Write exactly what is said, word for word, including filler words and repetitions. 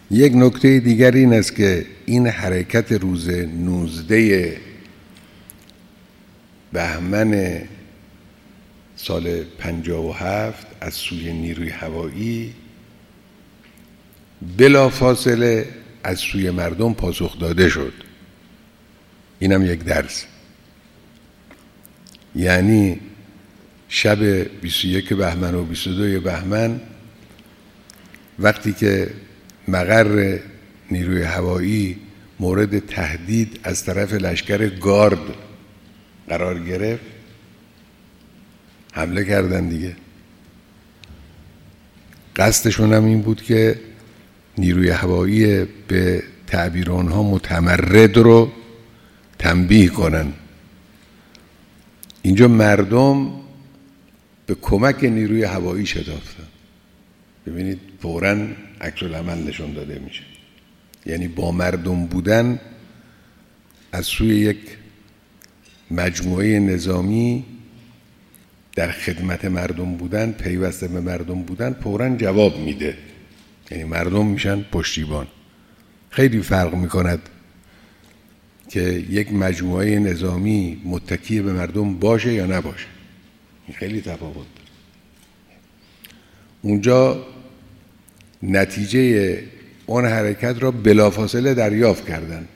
یک نکته دیگر این است که این حرکت روز نوزده بهمن سال پنجاه و هفت از سوی نیروی هوایی بلافاصله از سوی مردم پاسخ داده شد. اینم یک درس. یعنی شب بیست و یک بهمن و بیست و دو بهمن وقتی که مقر نیروی هوایی مورد تهدید از طرف لشکر گارد قرار گرفت، حمله کردن دیگه. قصدشون هم این بود که نیروی هوایی به تعبیر آنها متمرد رو تنبیه کنن. اینجا مردم به کمک نیروی هوایی شتافتن. ببینید فوراً عکس العمل نشون داده میشه. یعنی با مردم بودن از سوی یک مجموعه نظامی در خدمت مردم بودن، پیوسته به مردم بودن، فوراً جواب میده. یعنی مردم میشن پشتیبان. خیلی فرق میکند که یک مجموعه نظامی متکی به مردم باشه یا نباشه. این خیلی تفاوت داره. اونجا نتیجه اون حرکت را بلافاصله دریافت کردن.